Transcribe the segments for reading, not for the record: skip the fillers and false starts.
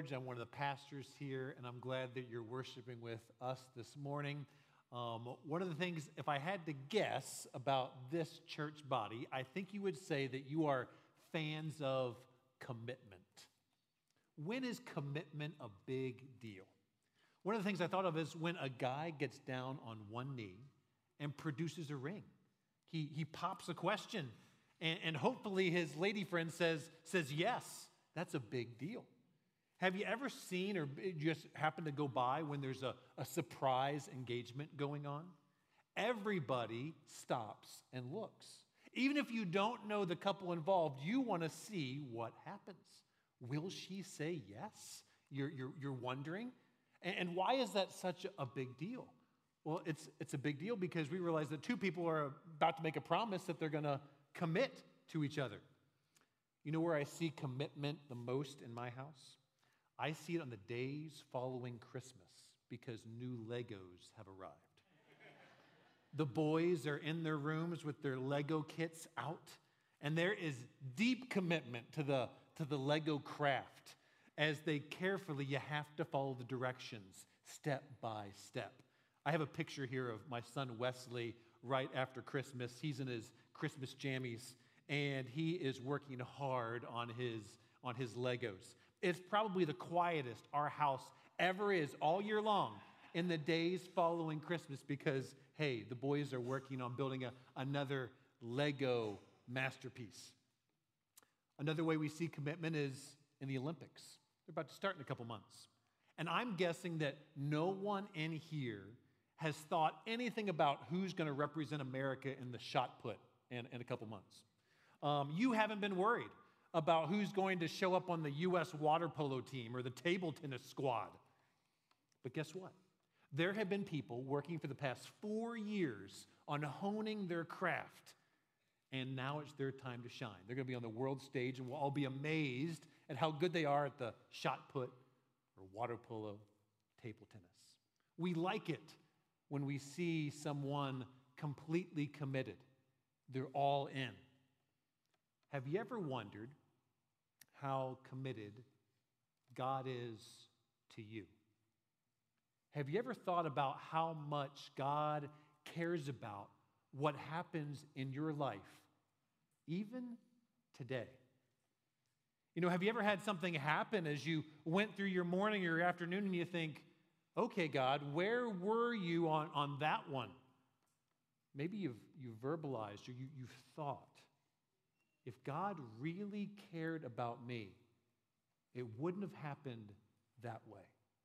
George. I'm one of the pastors here, and I'm glad that you're worshiping with us this morning. One of the things, if I had to guess about this church body, I think you would say that you are fans of commitment. When is commitment a big deal? One of the things I thought of is when a guy gets down on one knee and produces a ring. He pops a question, and hopefully his lady friend says yes. That's a big deal. Have you ever seen or just happened to go by when there's a surprise engagement going on? Everybody stops and looks. Even if you don't know the couple involved, you want to see what happens. Will she say yes? You're wondering. And why is that such a big deal? Well, it's a big deal because we realize that two people are about to make a promise that they're going to commit to each other. You know where I see commitment the most in my house? I see it on the days following Christmas because new Legos have arrived. The boys are in their rooms with their Lego kits out, and there is deep commitment to the Lego craft as they carefully, you have to follow the directions step by step. I have a picture here of my son Wesley right after Christmas. He's in his Christmas jammies, and he is working hard on his Legos. It's probably the quietest our house ever is all year long in the days following Christmas because, hey, the boys are working on building another Lego masterpiece. Another way we see commitment is in the Olympics. They're about to start in a couple months. And I'm guessing that no one in here has thought anything about who's going to represent America in the shot put in a couple months. You haven't been worried about who's going to show up on the U.S. water polo team or the table tennis squad. But guess what? There have been people working for the past 4 years on honing their craft, and now it's their time to shine. They're going to be on the world stage, and we'll all be amazed at how good they are at the shot put or water polo, table tennis. We like it when we see someone completely committed. They're all in. Have you ever wondered how committed God is to you? Have you ever thought about how much God cares about what happens in your life, even today? You know, have you ever had something happen as you went through your morning or your afternoon and you think, okay, God, where were you on that one? Maybe you've verbalized or you've thought, if God really cared about me, it wouldn't have happened that way.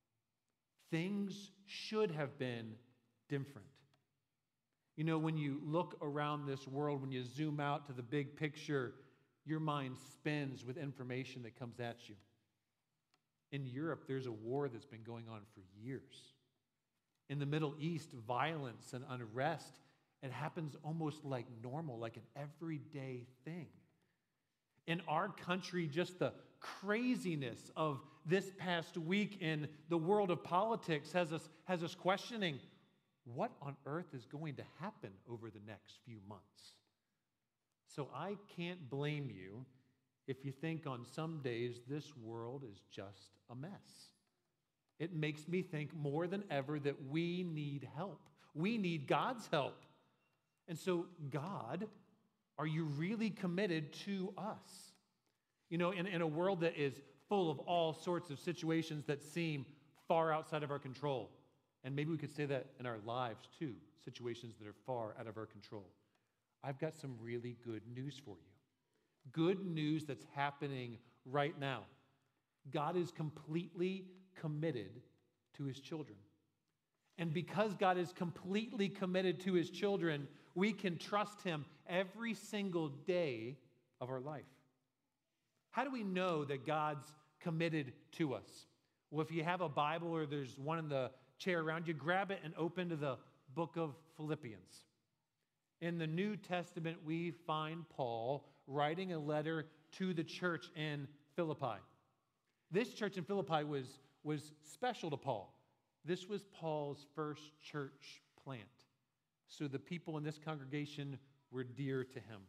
Things should have been different. You know, when you look around this world, when you zoom out to the big picture, your mind spins with information that comes at you. In Europe, there's a war that's been going on for years. In the Middle East, violence and unrest, it happens almost like normal, like an everyday thing. In our country, just the craziness of this past week in the world of politics has us questioning what on earth is going to happen over the next few months. So I can't blame you if you think on some days this world is just a mess. It makes me think more than ever that we need help. We need God's help. And so, God, are you really committed to us? You know, in a world that is full of all sorts of situations that seem far outside of our control, and maybe we could say that in our lives too, situations that are far out of our control, I've got some really good news for you. Good news that's happening right now. God is completely committed to his children. And because God is completely committed to his children, we can trust him every single day of our life. How do we know that God's committed to us? Well, if you have a Bible or there's one in the chair around you, grab it and open to the book of Philippians. In the New Testament, we find Paul writing a letter to the church in Philippi. This church in Philippi was special to Paul. This was Paul's first church plant. So the people in this congregation were dear to him.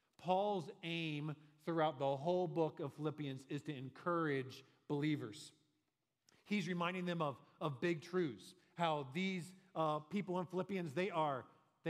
Paul's aim throughout the whole book of Philippians is to encourage believers. He's reminding them of big truths, how these people in Philippians, they are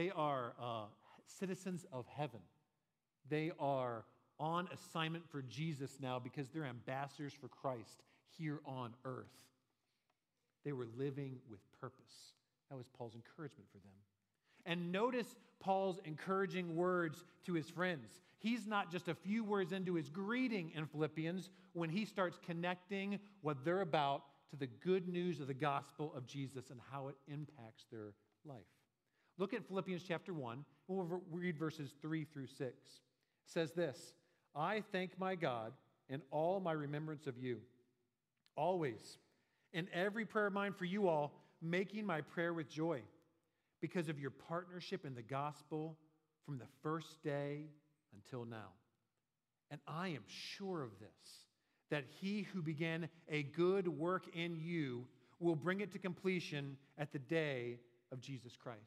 citizens of heaven. They are on assignment for Jesus now because they're ambassadors for Christ here on earth. They were living with purpose. That was Paul's encouragement for them. And notice Paul's encouraging words to his friends. He's not just a few words into his greeting in Philippians when he starts connecting what they're about to the good news of the gospel of Jesus and how it impacts their life. Look at Philippians chapter 1, and we'll read verses 3 through 6. It says this, I thank my God in all my remembrance of you, always, in every prayer of mine for you all, making my prayer with joy, because of your partnership in the gospel from the first day until now. And I am sure of this, that he who began a good work in you will bring it to completion at the day of Jesus Christ.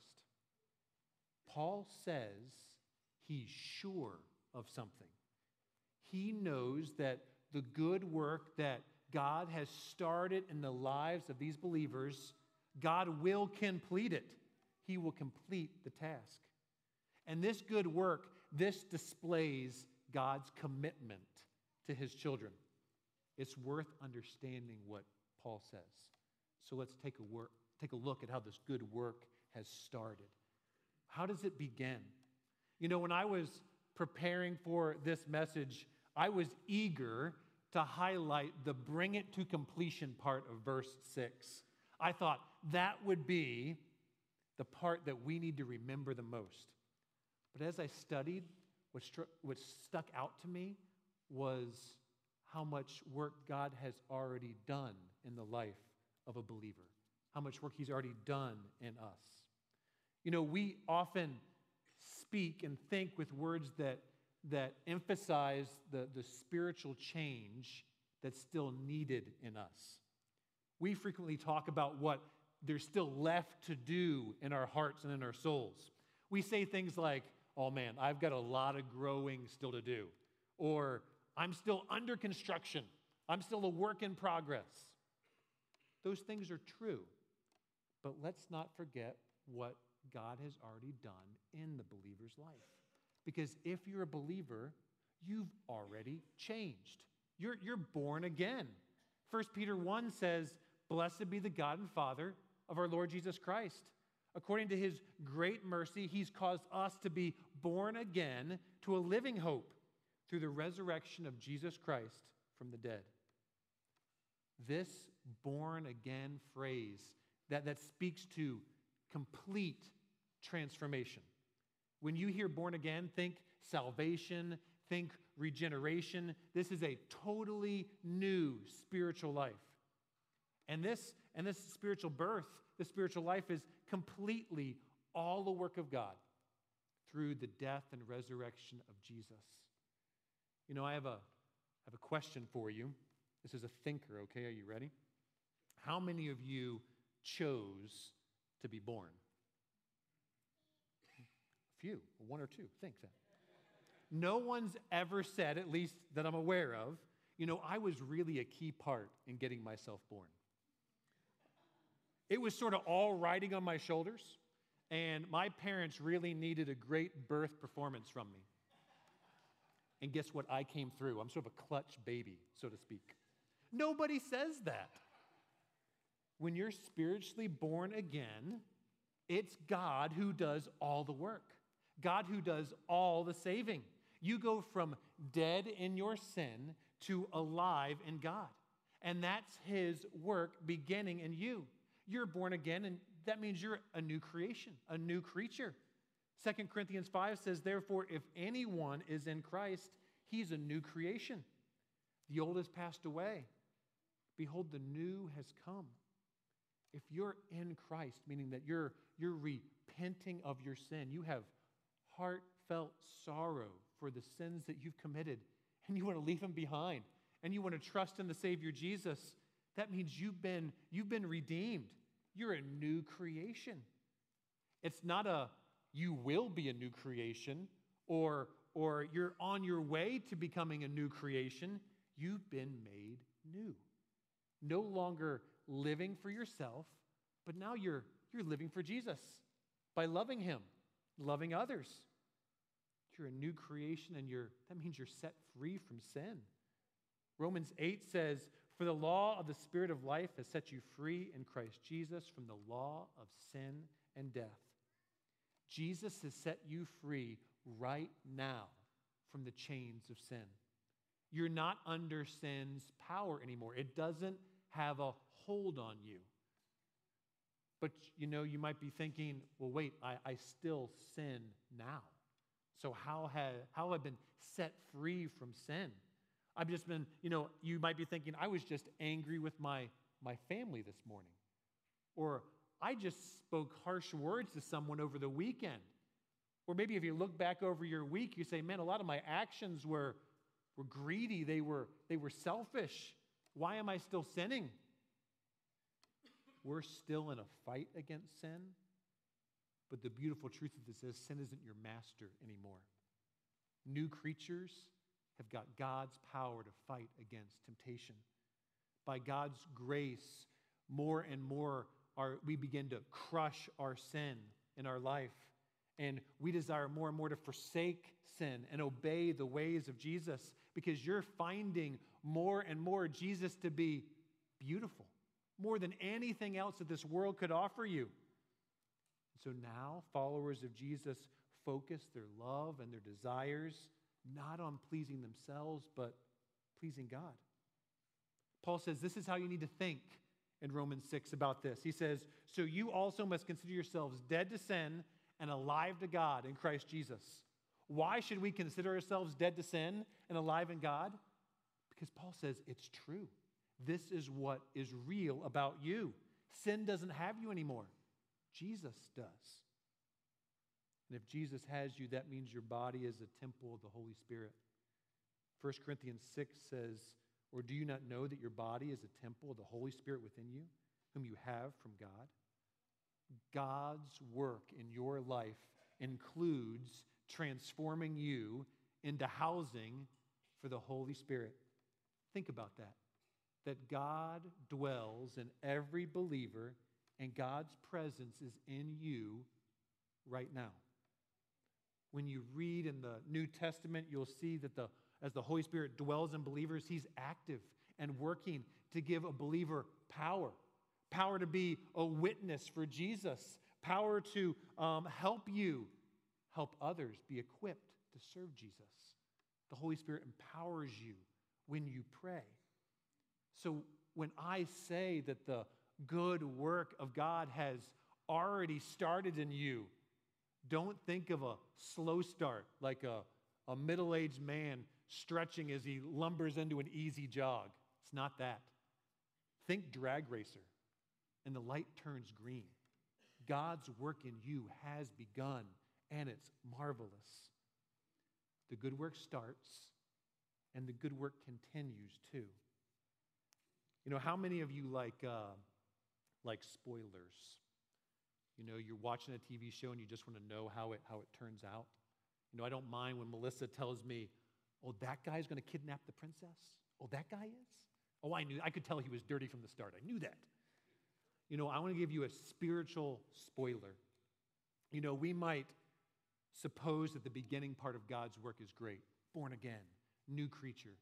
Paul says he's sure of something. He knows that the good work that God has started in the lives of these believers, God will complete it. He will complete the task. And this good work, this displays God's commitment to his children. It's worth understanding what Paul says. So let's take a look at how this good work has started. How does it begin? You know, when I was preparing for this message, I was eager to highlight the bring it to completion part of verse 6. I thought that would be the part that we need to remember the most. But as I studied, what stuck out to me was how much work God has already done in the life of a believer, how much work he's already done in us. You know, we often speak and think with words that emphasize the spiritual change that's still needed in us. We frequently talk about what there's still left to do in our hearts and in our souls. We say things like, oh man, I've got a lot of growing still to do. Or, I'm still under construction. I'm still a work in progress. Those things are true. But let's not forget what God has already done in the believer's life. Because if you're a believer, you've already changed. You're born again. 1 Peter 1 says, blessed be the God and Father of our Lord Jesus Christ. According to his great mercy, he's caused us to be born again to a living hope through the resurrection of Jesus Christ from the dead. This born again phrase that speaks to complete transformation. When you hear born again, think salvation, think regeneration. This is a totally new spiritual life. And this spiritual birth, this spiritual life is completely all the work of God through the death and resurrection of Jesus. You know, I have a question for you. This is a thinker, okay? Are you ready? How many of you chose to be born? A few, one or two. Think that. No one's ever said, at least that I'm aware of, you know, I was really a key part in getting myself born. It was sort of all riding on my shoulders, and my parents really needed a great birth performance from me. And guess what? I came through. I'm sort of a clutch baby, so to speak. Nobody says that. When you're spiritually born again, it's God who does all the work. God who does all the saving. You go from dead in your sin to alive in God. And that's his work beginning in you. You're born again, and that means you're a new creation, a new creature. 2 Corinthians 5 says, therefore, if anyone is in Christ, he's a new creation. The old has passed away. Behold, the new has come. If you're in Christ, meaning that you're repenting of your sin, you have heartfelt sorrow for the sins that you've committed, and you want to leave them behind, and you want to trust in the Savior Jesus, that means you've been redeemed. You're a new creation. It's not a you will be a new creation or you're on your way to becoming a new creation. You've been made new. No longer living for yourself, but now you're living for Jesus by loving him, loving others. You're a new creation, and that means you're set free from sin. Romans 8 says, "For the law of the Spirit of life has set you free in Christ Jesus from the law of sin and death." Jesus has set you free right now from the chains of sin. You're not under sin's power anymore. It doesn't have a hold on you. But you might be thinking, well, wait, I still sin now. So how have I been set free from sin? I've just been, you might be thinking, I was just angry with my family this morning. Or I just spoke harsh words to someone over the weekend. Or maybe if you look back over your week, you say, man, a lot of my actions were greedy. They were selfish. Why am I still sinning? We're still in a fight against sin. But the beautiful truth of this is sin isn't your master anymore. New creatures have got God's power to fight against temptation. By God's grace, more and more we begin to crush our sin in our life. And we desire more and more to forsake sin and obey the ways of Jesus, because you're finding more and more Jesus to be beautiful, more than anything else that this world could offer you. So now, followers of Jesus focus their love and their desires not on pleasing themselves, but pleasing God. Paul says this is how you need to think in Romans 6 about this. He says, "So you also must consider yourselves dead to sin and alive to God in Christ Jesus." Why should we consider ourselves dead to sin and alive in God? Because Paul says it's true. This is what is real about you. Sin doesn't have you anymore. Jesus does. And if Jesus has you, that means your body is a temple of the Holy Spirit. 1 Corinthians 6 says, "Or do you not know that your body is a temple of the Holy Spirit within you, whom you have from God?" God's work in your life includes transforming you into housing for the Holy Spirit. Think about that. That God dwells in every believer, and God's presence is in you right now. When you read in the New Testament, you'll see that as the Holy Spirit dwells in believers, he's active and working to give a believer power. Power to be a witness for Jesus. Power to help others be equipped to serve Jesus. The Holy Spirit empowers you when you pray. So when I say that the good work of God has already started in you, don't think of a slow start like a middle-aged man stretching as he lumbers into an easy jog. It's not that. Think drag racer, and the light turns green. God's work in you has begun, and it's marvelous. The good work starts, and the good work continues too. How many of you like spoilers? You're watching a TV show and you just want to know how it turns out. I don't mind when Melissa tells me, "Oh, that guy's going to kidnap the princess? Oh, that guy is? Oh, I could tell he was dirty from the start. I knew that." I want to give you a spiritual spoiler. We might suppose that the beginning part of God's work is great. Born again, new creature,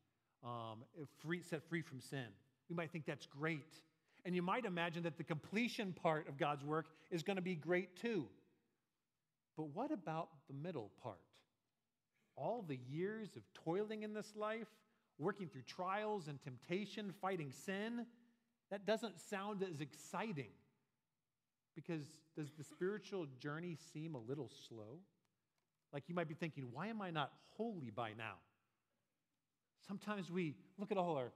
set free from sin. We might think that's great. And you might imagine that the completion part of God's work is going to be great too. But what about the middle part? All the years of toiling in this life, working through trials and temptation, fighting sin, that doesn't sound as exciting. Because does the spiritual journey seem a little slow? Like you might be thinking, why am I not holy by now? Sometimes we look at all our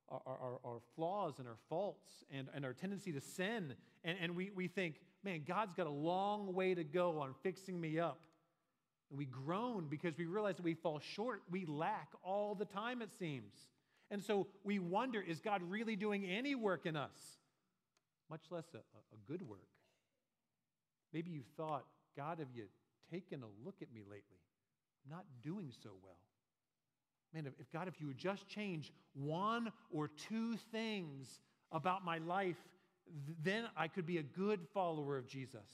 flaws and our faults and our tendency to sin, and we think, man, God's got a long way to go on fixing me up. And we groan because we realize that we fall short. We lack all the time, it seems. And so we wonder, is God really doing any work in us? Much less a good work. Maybe you thought, God, have you taken a look at me lately? I'm not doing so well. Man, if you would just change one or two things about my life, then I could be a good follower of Jesus.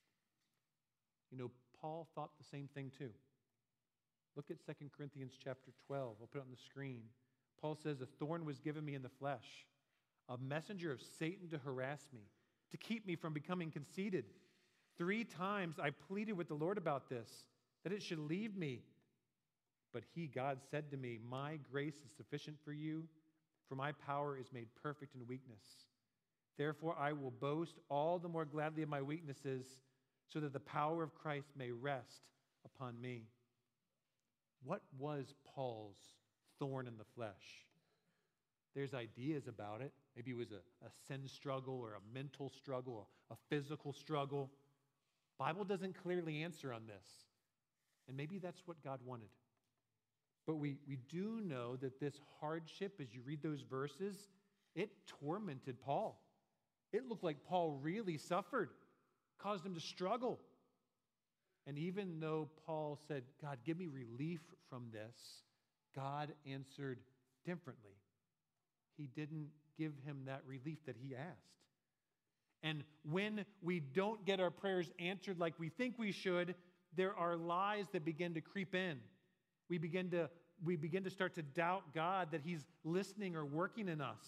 You know, Paul thought the same thing too. Look at 2 Corinthians chapter 12. I'll put it on the screen. Paul says, a thorn was given me in the flesh, a messenger of Satan to harass me, to keep me from becoming conceited. 3 times I pleaded with the Lord about this, that it should leave me. But he, God, said to me, my grace is sufficient for you, for my power is made perfect in weakness. Therefore I will boast all the more gladly of my weaknesses, so that the power of Christ may rest upon me. What was Paul's thorn in the flesh? There's ideas about it. Maybe it was a sin struggle or a mental struggle, a physical struggle. Bible doesn't clearly answer on this. And maybe that's what God wanted. But we do know that this hardship, as you read those verses, it tormented Paul. It looked like Paul really suffered, caused him to struggle. And even though Paul said, God, give me relief from this, God answered differently. He didn't give him that relief that he asked. And when we don't get our prayers answered like we think we should, there are lies that begin to creep in. We begin to start to doubt God, that he's listening or working in us.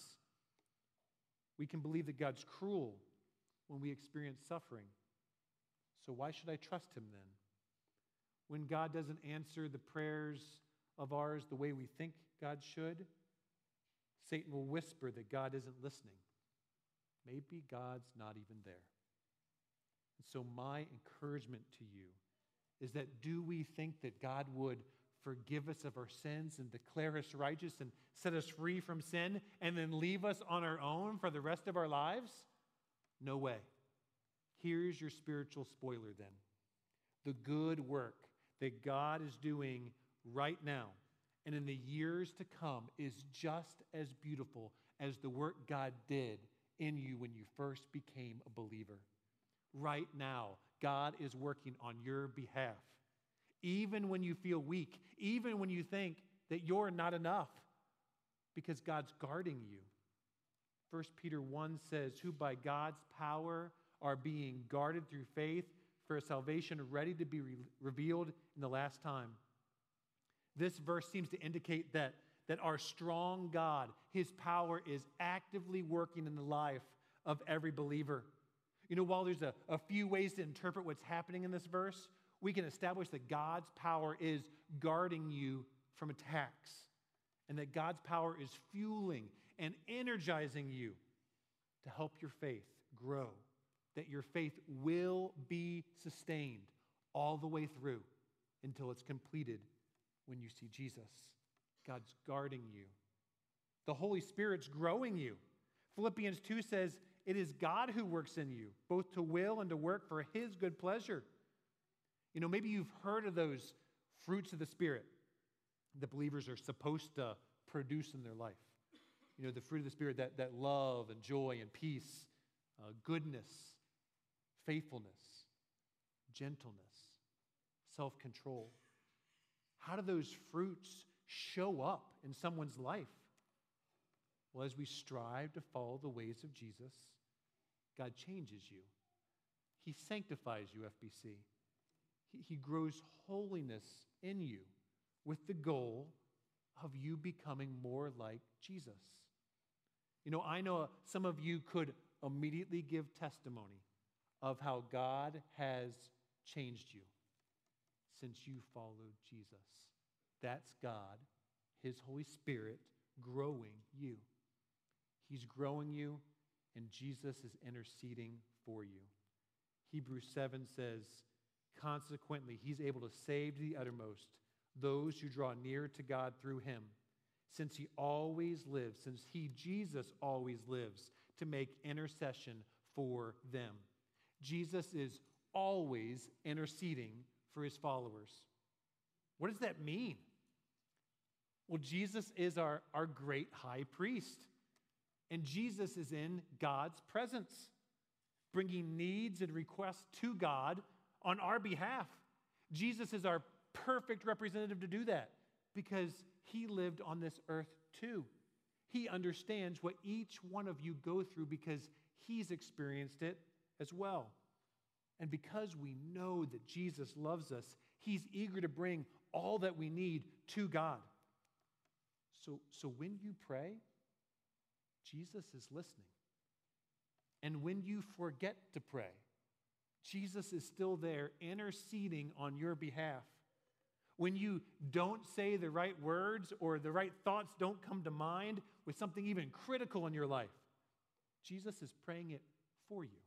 We can believe that God's cruel when we experience suffering. So why should I trust him then? When God doesn't answer the prayers of ours the way we think God should, Satan will whisper that God isn't listening. Maybe God's not even there. And so my encouragement to you is that, do we think that God would forgive us of our sins and declare us righteous and set us free from sin and then leave us on our own for the rest of our lives? No way. Here's your spiritual spoiler then. The good work that God is doing right now and in the years to come is just as beautiful as the work God did in you when you first became a believer. Right now, God is working on your behalf. Even when you feel weak, even when you think that you're not enough, because God's guarding you. 1 Peter 1 says, who by God's power are being guarded through faith for a salvation ready to be revealed in the last time. This verse seems to indicate that our strong God, his power is actively working in the life of every believer. You know, while there's a few ways to interpret what's happening in this verse, we can establish that God's power is guarding you from attacks, and that God's power is fueling and energizing you to help your faith grow, that your faith will be sustained all the way through until it's completed when you see Jesus. God's guarding you. The Holy Spirit's growing you. Philippians 2 says, it is God who works in you, both to will and to work for his good pleasure. You know, maybe you've heard of those fruits of the Spirit that believers are supposed to produce in their life. You know, the fruit of the Spirit, that love and joy and peace, goodness, faithfulness, gentleness, self-control. How do those fruits show up in someone's life? Well, as we strive to follow the ways of Jesus, God changes you. He sanctifies you, FBC. He grows holiness in you with the goal of you becoming more like Jesus. You know, I know some of you could immediately give testimony of how God has changed you since you followed Jesus. That's God, his Holy Spirit, growing you. He's growing you, and Jesus is interceding for you. Hebrews 7 says, consequently, he's able to save to the uttermost those who draw near to God through him, since he always lives, since he, Jesus, always lives to make intercession for them. Jesus is always interceding for his followers. What does that mean? Well, Jesus is our great high priest, and Jesus is in God's presence, bringing needs and requests to God on our behalf. Jesus is our perfect representative to do that because he lived on this earth too. He understands what each one of you go through because he's experienced it as well. And because we know that Jesus loves us, he's eager to bring all that we need to God. So when you pray, Jesus is listening. And when you forget to pray, Jesus is still there interceding on your behalf. When you don't say the right words or the right thoughts don't come to mind with something even critical in your life, Jesus is praying it for you.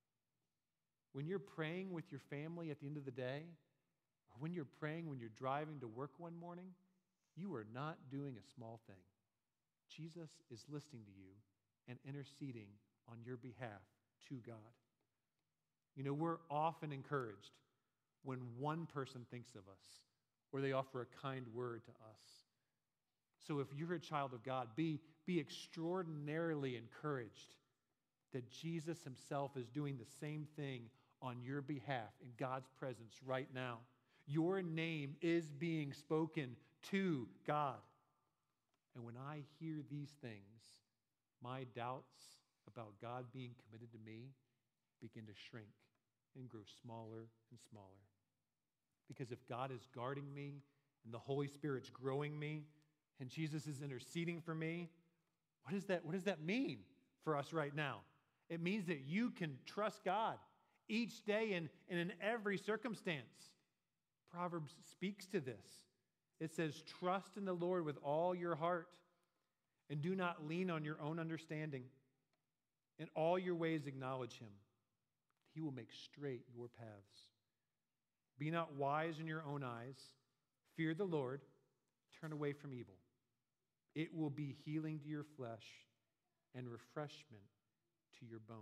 When you're praying with your family at the end of the day, or when you're praying when you're driving to work one morning, you are not doing a small thing. Jesus is listening to you and interceding on your behalf to God. You know, we're often encouraged when one person thinks of us or they offer a kind word to us. So if you're a child of God, be extraordinarily encouraged that Jesus himself is doing the same thing on your behalf in God's presence right now. Your name is being spoken to God. And when I hear these things, my doubts about God being committed to me begin to shrink and grow smaller and smaller. Because if God is guarding me and the Holy Spirit's growing me and Jesus is interceding for me, what does that mean for us right now? It means that you can trust God each day and in every circumstance. Proverbs speaks to this. It says, trust in the Lord with all your heart and do not lean on your own understanding. In all your ways acknowledge him. He will make straight your paths. Be not wise in your own eyes. Fear the Lord. Turn away from evil. It will be healing to your flesh and refreshment to your bones.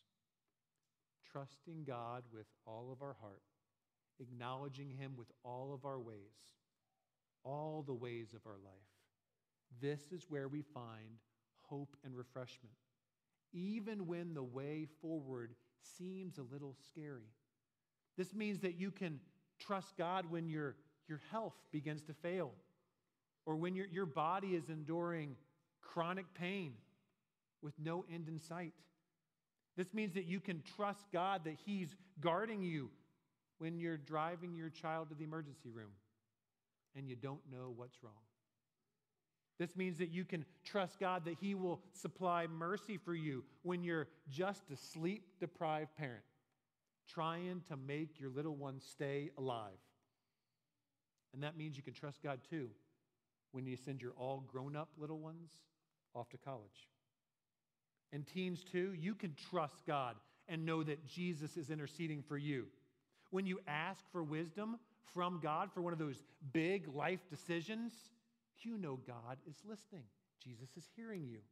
Trusting God with all of our heart, acknowledging him with all of our ways, all the ways of our life. This is where we find hope and refreshment, even when the way forward seems a little scary. This means that you can trust God when your health begins to fail, or when your body is enduring chronic pain with no end in sight. This means that you can trust God that he's guarding you when you're driving your child to the emergency room and you don't know what's wrong. This means that you can trust God that he will supply mercy for you when you're just a sleep-deprived parent trying to make your little one stay alive. And that means you can trust God too when you send your all grown-up little ones off to college. And teens too, you can trust God and know that Jesus is interceding for you. When you ask for wisdom from God for one of those big life decisions, you know God is listening. Jesus is hearing you.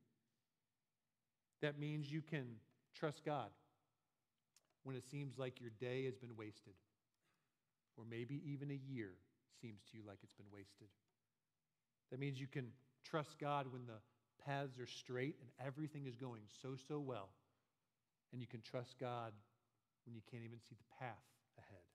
That means you can trust God when it seems like your day has been wasted, or maybe even a year seems to you like it's been wasted. That means you can trust God when the paths are straight and everything is going so well. And you can trust God when you can't even see the path ahead.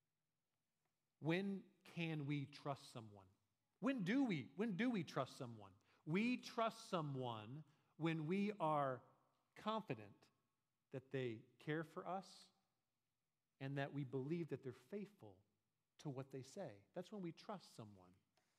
When can we trust someone? When do we trust someone? We trust someone when we are confident that they care for us and that we believe that they're faithful to what they say. That's when we trust someone.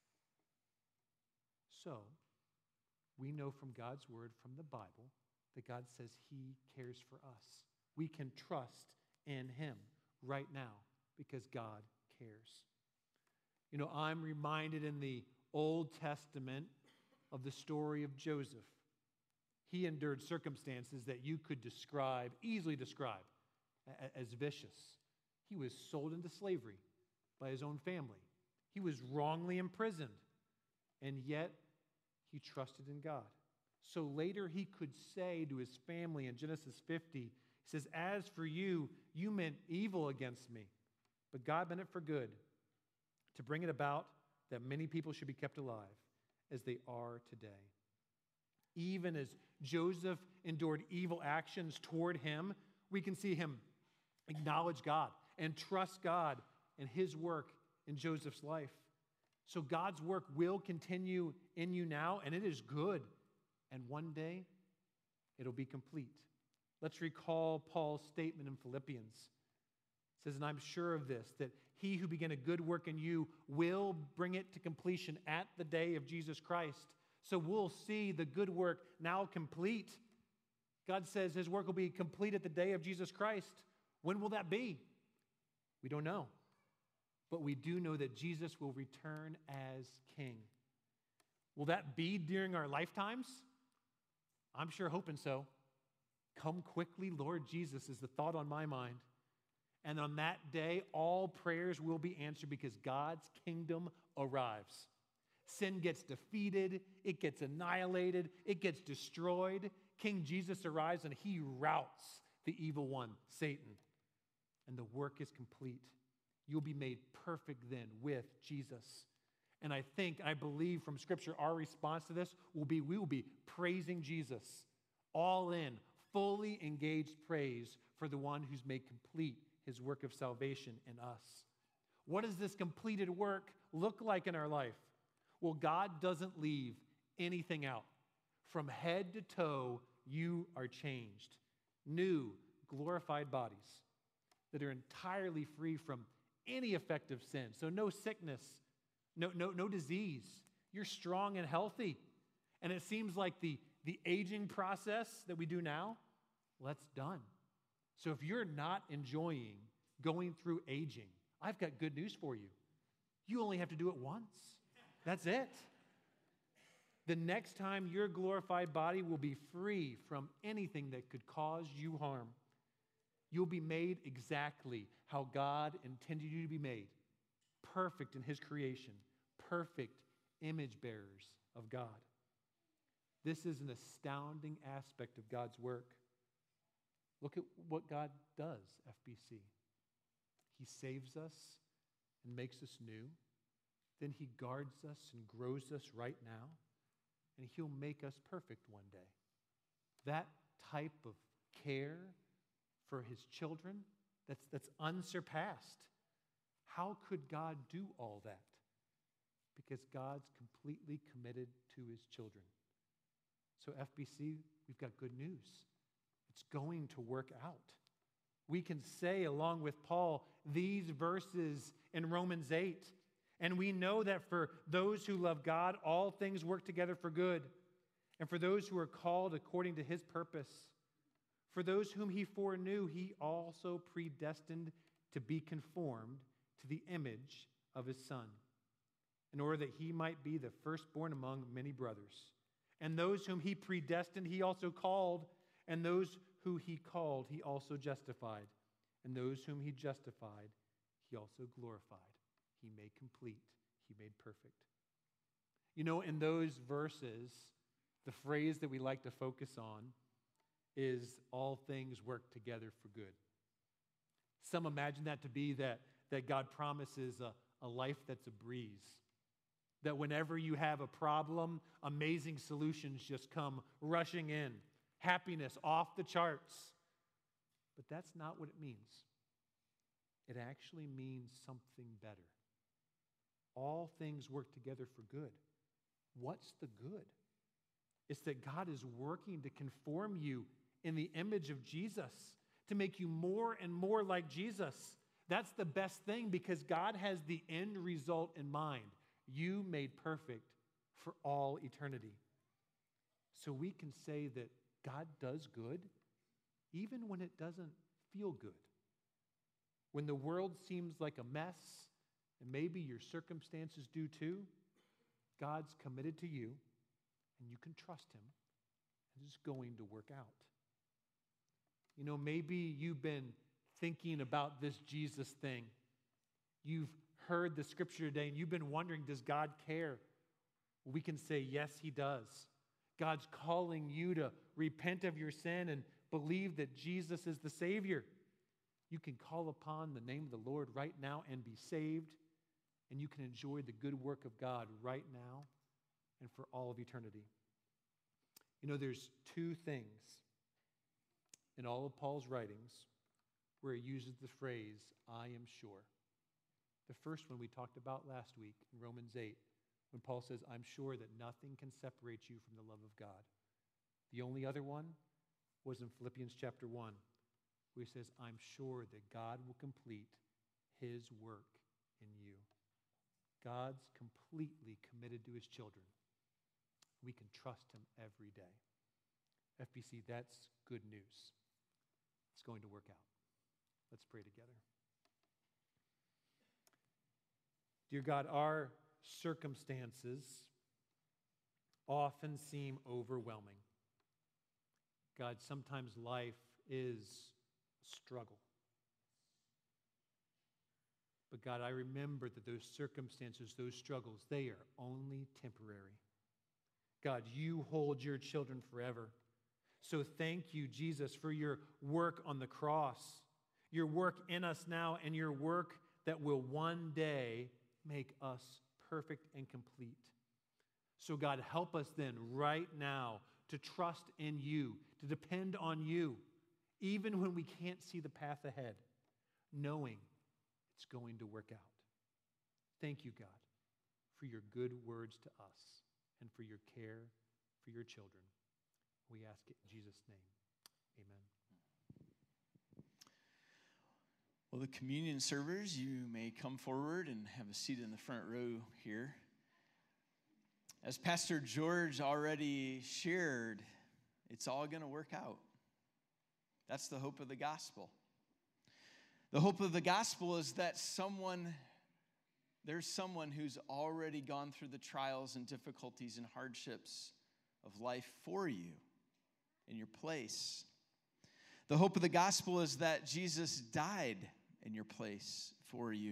So, we know from God's word, from the Bible, that God says he cares for us. We can trust in him right now because God cares. You know, I'm reminded in the Old Testament of the story of Joseph. He endured circumstances that you could easily describe as vicious. He was sold into slavery by his own family. He was wrongly imprisoned, and yet he trusted in God. So later he could say to his family in Genesis 50, he says, "As for you, you meant evil against me, but God meant it for good, to bring it about that many people should be kept alive as they are today." Even as Joseph endured evil actions toward him, we can see him acknowledge God and trust God and his work in Joseph's life. So God's work will continue in you now, and it is good. And one day, it'll be complete. Let's recall Paul's statement in Philippians. It says, and I'm sure of this, that he who began a good work in you will bring it to completion at the day of Jesus Christ. So we'll see the good work now complete. God says his work will be complete at the day of Jesus Christ. When will that be? We don't know. But we do know that Jesus will return as king. Will that be during our lifetimes? I'm sure hoping so. Come quickly, Lord Jesus, is the thought on my mind. And on that day, all prayers will be answered because God's kingdom arrives. Sin gets defeated, it gets annihilated, it gets destroyed. King Jesus arrives and he routs the evil one, Satan. And the work is complete. You'll be made perfect then with Jesus. And I believe from Scripture, our response to this we will be praising Jesus, all in, fully engaged praise for the one who's made complete his work of salvation in us. What does this completed work look like in our life? Well, God doesn't leave anything out. From head to toe, you are changed. New, glorified bodies that are entirely free from any effect of sin. So no sickness, no disease. You're strong and healthy. And it seems like the aging process that we do now, well, that's done. So if you're not enjoying going through aging, I've got good news for you. You only have to do it once. That's it. The next time your glorified body will be free from anything that could cause you harm. You'll be made exactly how God intended you to be made. Perfect in his creation. Perfect image bearers of God. This is an astounding aspect of God's work. Look at what God does, FBC. He saves us and makes us new. Then he guards us and grows us right now. And he'll make us perfect one day. That type of care for his children, that's unsurpassed. How could God do all that? Because God's completely committed to his children. So FBC, we've got good news. It's going to work out. We can say, along with Paul, these verses in Romans 8, and we know that for those who love God, all things work together for good, and for those who are called according to his purpose. For those whom he foreknew, he also predestined to be conformed to the image of his Son, in order that he might be the firstborn among many brothers. And those whom he predestined, he also called, and those who he called, he also justified, and those whom he justified, he also glorified. He made complete, he made perfect. You know, in those verses, the phrase that we like to focus on is all things work together for good. Some imagine that to be that God promises a life that's a breeze. That whenever you have a problem, amazing solutions just come rushing in. Happiness off the charts. But that's not what it means. It actually means something better. All things work together for good. What's the good? It's that God is working to conform you in the image of Jesus, to make you more and more like Jesus. That's the best thing because God has the end result in mind. You made perfect for all eternity. So we can say that God does good even when it doesn't feel good. When the world seems like a mess, and maybe your circumstances do too, God's committed to you, and you can trust him, and it's going to work out. You know, maybe you've been thinking about this Jesus thing. You've heard the scripture today, and you've been wondering, does God care? We can say, yes, he does. God's calling you to repent of your sin and believe that Jesus is the Savior. You can call upon the name of the Lord right now and be saved, and you can enjoy the good work of God right now and for all of eternity. You know, there's two things in all of Paul's writings where he uses the phrase, I am sure. The first one we talked about last week in Romans 8, when Paul says, I'm sure that nothing can separate you from the love of God. The only other one was in Philippians chapter 1, where he says, I'm sure that God will complete his work in you. God's completely committed to his children. We can trust him every day. FBC, that's good news. It's going to work out. Let's pray together. Dear God, our circumstances often seem overwhelming. God, sometimes life is struggle. But God, I remember that those circumstances, those struggles, they are only temporary. God, you hold your children forever. So thank you, Jesus, for your work on the cross, your work in us now, and your work that will one day make us perfect and complete. So God, help us then right now to trust in you, to depend on you, even when we can't see the path ahead, knowing it's going to work out. Thank you, God, for your good words to us and for your care for your children. We ask it in Jesus' name. Amen. Well, the communion servers, you may come forward and have a seat in the front row here. As Pastor George already shared, it's all going to work out. That's the hope of the gospel. The hope of the gospel is that there's someone who's already gone through the trials and difficulties and hardships of life for you in your place. The hope of the gospel is that Jesus died in your place for you.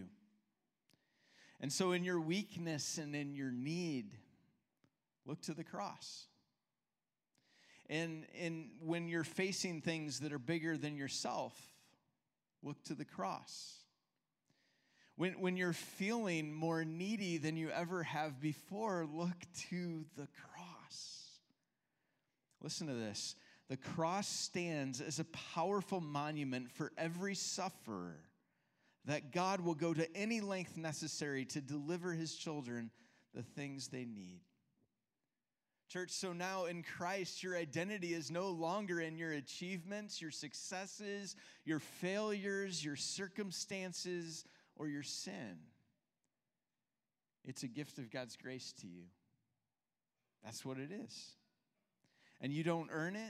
And so in your weakness and in your need, look to the cross. And when you're facing things that are bigger than yourself, look to the cross. When you're feeling more needy than you ever have before, look to the cross. Listen to this. The cross stands as a powerful monument for every sufferer that God will go to any length necessary to deliver his children the things they need. Church, so now in Christ, your identity is no longer in your achievements, your successes, your failures, your circumstances, or your sin. It's a gift of God's grace to you. That's what it is. And you don't earn it,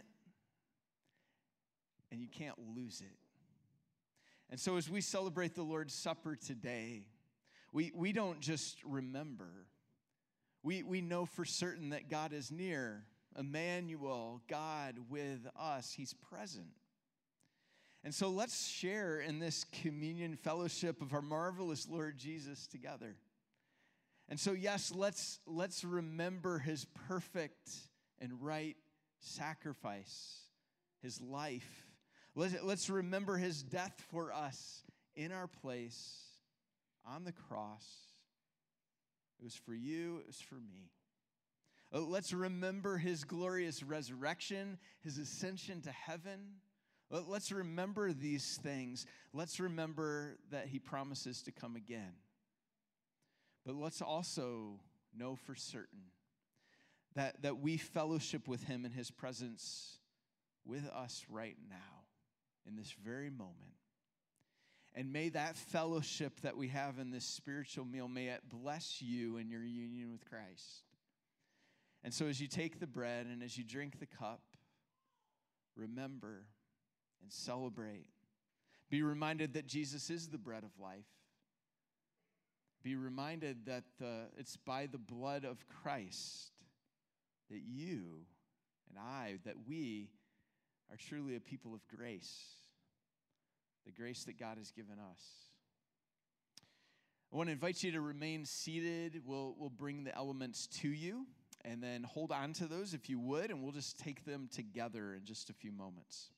and you can't lose it. And so as we celebrate the Lord's Supper today, we don't just remember. We know for certain that God is near. Emmanuel, God with us, he's present. And so let's share in this communion fellowship of our marvelous Lord Jesus together. And so yes, let's remember his perfect and right sacrifice, his life. Let's remember his death for us in our place on the cross. It was for you, it was for me. Let's remember his glorious resurrection, his ascension to heaven. Let's remember these things. Let's remember that he promises to come again. But let's also know for certain that we fellowship with him in his presence with us right now, in this very moment. And may that fellowship that we have in this spiritual meal, may it bless you in your union with Christ. And so as you take the bread and as you drink the cup, remember and celebrate. Be reminded that Jesus is the bread of life. Be reminded that it's by the blood of Christ that you and I, that we are truly a people of grace. The grace that God has given us. I want to invite you to remain seated. We'll bring the elements to you, and then hold on to those if you would, and we'll just take them together in just a few moments.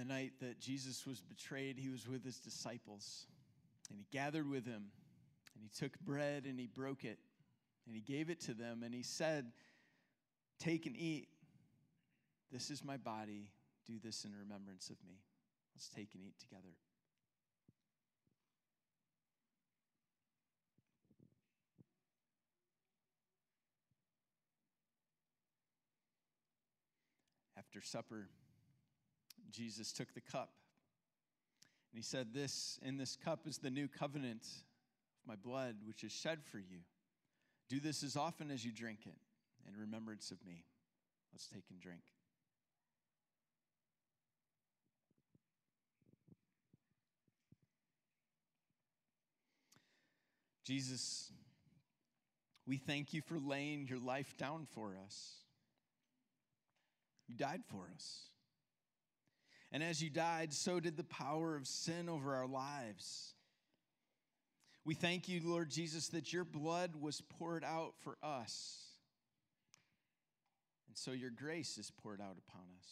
the night that Jesus was betrayed, he was with his disciples, and he gathered with them, and he took bread, and he broke it, and he gave it to them, and he said, "Take and eat. This is my body. Do this in remembrance of me." Let's take and eat together. After supper, Jesus took the cup, and he said, "In this cup is the new covenant of my blood, which is shed for you. Do this as often as you drink it in remembrance of me." Let's take and drink. Jesus, we thank you for laying your life down for us. You died for us. And as you died, so did the power of sin over our lives. We thank you, Lord Jesus, that your blood was poured out for us. And so your grace is poured out upon us.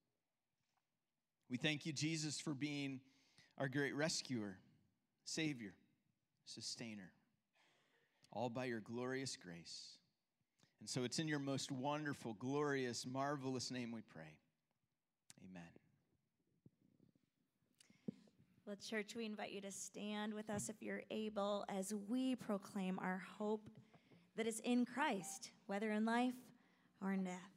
We thank you, Jesus, for being our great rescuer, Savior, Sustainer, all by your glorious grace. And so it's in your most wonderful, glorious, marvelous name we pray. Amen. Well, church, we invite you to stand with us if you're able as we proclaim our hope that is in Christ, whether in life or in death.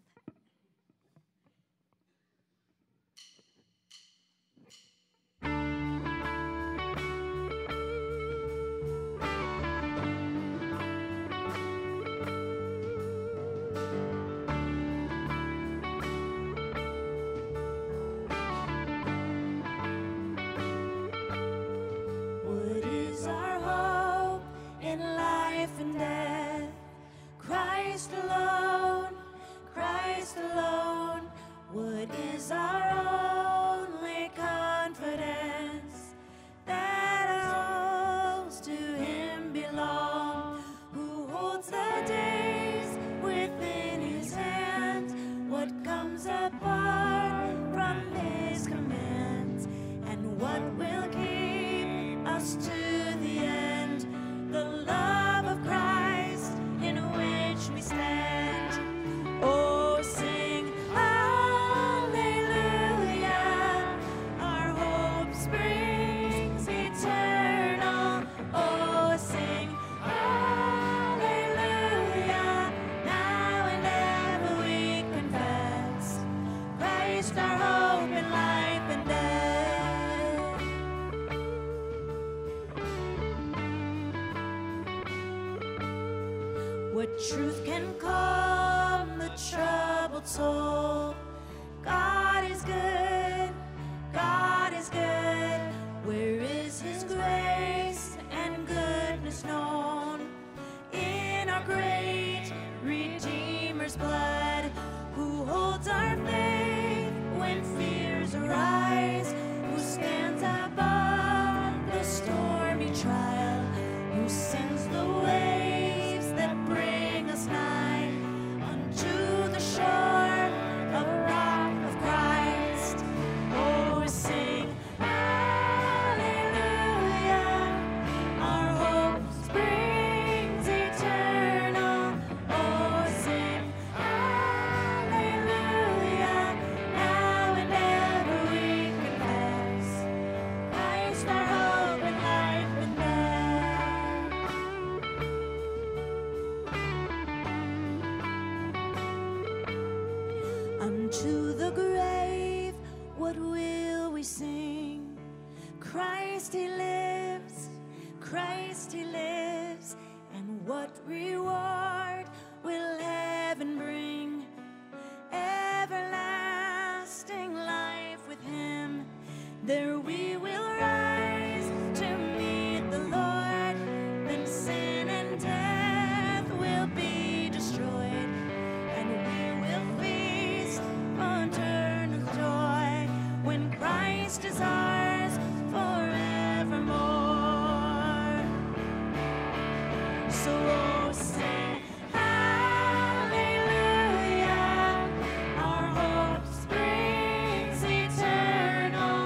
Truth can calm the troubled soul. God is good, God is good. Where is his grace and goodness known? In our great Redeemer's blood, who holds our faith when fears arise, who stands above the stormy trial, who sends the waves that bring us nigh unto the shore of rock of Christ. Oh, sing hallelujah, our hope springs eternal. Oh, sing hallelujah, now and ever we confess Christ our hope in life and death. Unto the grave, what will we sing? Christ he lives, Christ he lives, and what reward will heaven bring? Everlasting life with him, there we will rise to meet the Lord, then sin and death will be destroyed, and we will feast on eternal joy when Christ is ours forevermore. So oh, sing hallelujah, our hope springs eternal.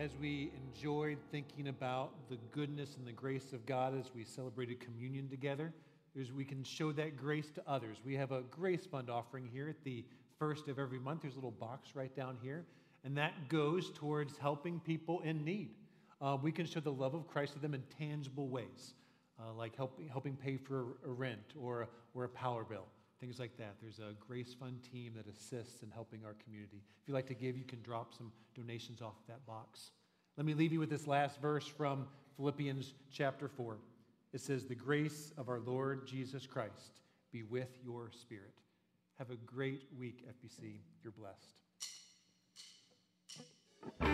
as we enjoyed thinking about the goodness and the grace of God as we celebrated communion together, is we can show that grace to others. We have a grace fund offering here at the first of every month. There's a little box right down here, and that goes towards helping people in need. We can show the love of Christ to them in tangible ways, like helping pay for a rent or a power bill, things like that. There's a Grace Fund team that assists in helping our community. If you'd like to give, you can drop some donations off that box. Let me leave you with this last verse from Philippians chapter 4. It says, "The grace of our Lord Jesus Christ be with your spirit." Have a great week, FBC. You're blessed.